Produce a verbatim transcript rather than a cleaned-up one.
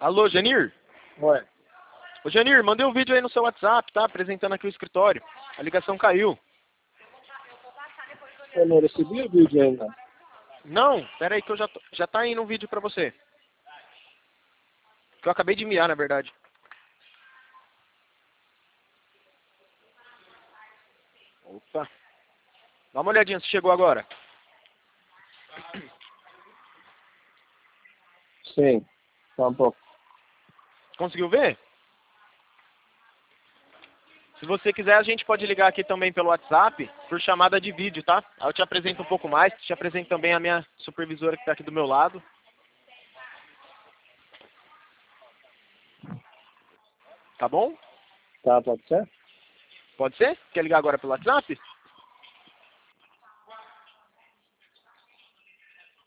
Alô, Janir? Ué. Ô, Janir, mandei um vídeo aí no seu WhatsApp, tá? Apresentando aqui o escritório. A ligação caiu. Eu não recebi o vídeo ainda. Não, pera aí que eu já, tô, já tá indo um vídeo pra você. Que eu acabei de enviar, na verdade. Opa. Dá uma olhadinha se chegou agora. Sim, tá um pouco. Conseguiu ver? Se você quiser, a gente pode ligar aqui também pelo WhatsApp, por chamada de vídeo, tá? Aí eu te apresento um pouco mais, te apresento também a minha supervisora que está aqui do meu lado. Tá bom? Tá, pode ser? Pode ser? Quer ligar agora pelo WhatsApp?